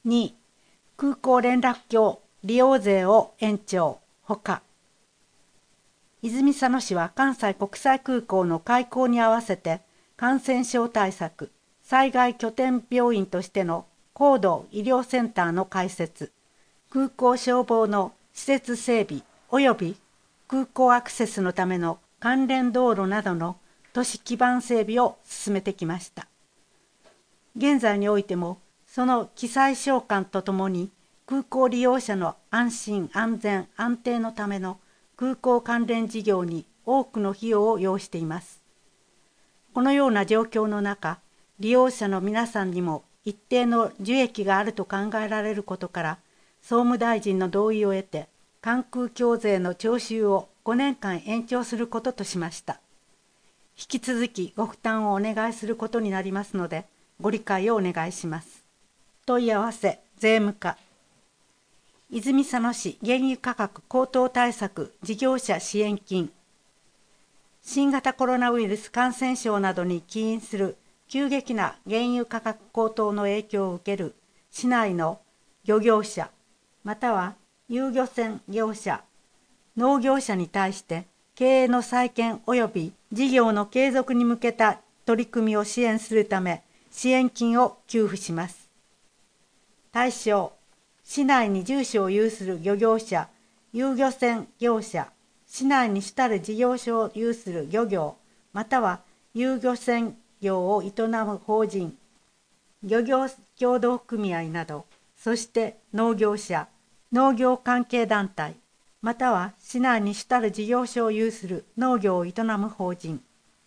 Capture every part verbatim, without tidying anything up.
に、空港連絡橋利用税を延長ほか。泉佐野市は関西国際空港の開港に合わせて感染症対策、災害拠点病院としての高度医療センターの開設、空港消防の施設整備及び空港アクセスのための関連道路などの都市基盤整備を進めてきました。現在においても、その記載償還とともに空港利用者の安心安全安定のための空港関連事業に多くの費用を要しています。このような状況の中、利用者の皆さんにも一定の受益があると考えられることから、総務大臣の同意を得て、関空協税の徴収をごねんかん延長することとしました。引き続きご負担をお願いすることになりますので、ご理解をお願いします。問い合わせ、税務課。泉佐野市原油価格高騰対策事業者支援金。新型コロナウイルス感染症などに起因する急激な原油価格高騰の影響を受ける市内の漁業者、または遊漁船業者、農業者に対して経営の再建及び事業の継続に向けた取り組みを支援するため支援金を給付します。対象、市内に住所を有する漁業者、遊漁船業者、市内に主たる事業所を有する漁業、または遊漁船業を営む法人、漁業協同組合など、そして農業者、農業関係団体、または市内に主たる事業所を有する農業を営む法人。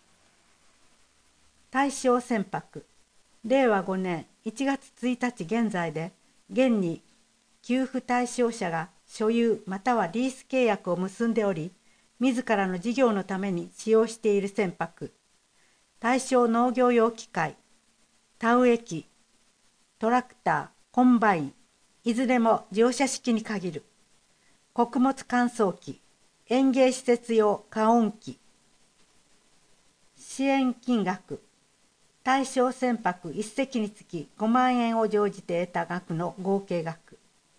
対象船舶、れいわごねんいちがつついたち現在で、現に給付対象者が所有またはリース契約を結んでおり、自らの事業のために使用している船舶、対象農業用機械、田植え機、トラクター、コンバイン、いずれも乗車式に限る。穀物乾燥機、園芸施設用加温機。支援金額、対象船舶いっせきにつきごまんえんを乗じて得た額の合計額。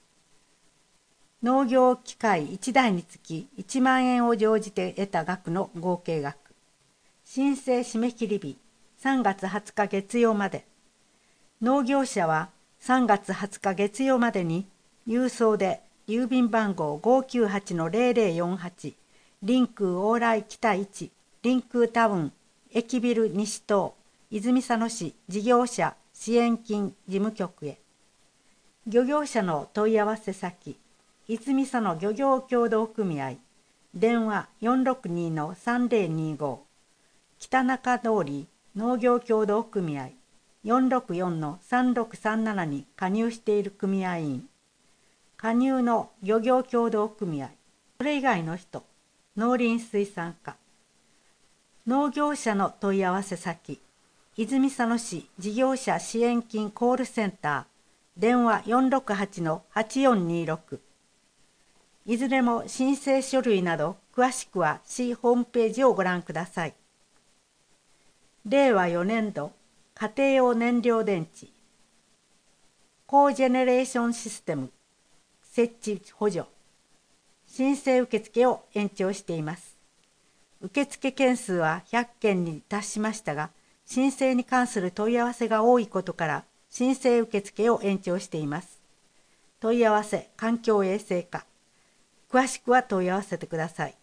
農業機械いちだいにつきいちまんえんを乗じて得た額の合計額。申請締め切り日さんがつはつか月曜まで。農業者はさんがつはつか月曜までに郵送で郵便番号 ごーきゅうはちのゼロゼロよんはち リンク往来北いちリンクタウン駅ビル西棟泉佐野市事業者支援金事務局へ。漁業者の問い合わせ先、泉佐野漁業協同組合、電話 よんろくにのさんぜろにご、北中通り農業協同組合 よんろくよんのさんろくさんなな に加入している組合員、加入の漁業協同組合、それ以外の人、農林水産課。農業者の問い合わせ先、泉佐野市事業者支援金コールセンター、電話 よんろくはちのはちよんにろく。いずれも申請書類など詳しくは市ホームページをご覧ください。れいわよねんど家庭用燃料電池コージェネレーションシステム設置補助申請受付を延長しています。受付件数はひゃっけんに達しましたが、申請に関する問い合わせが多いことから申請受付を延長しています。問い合わせ環境衛生課。詳しくは問い合わせてください。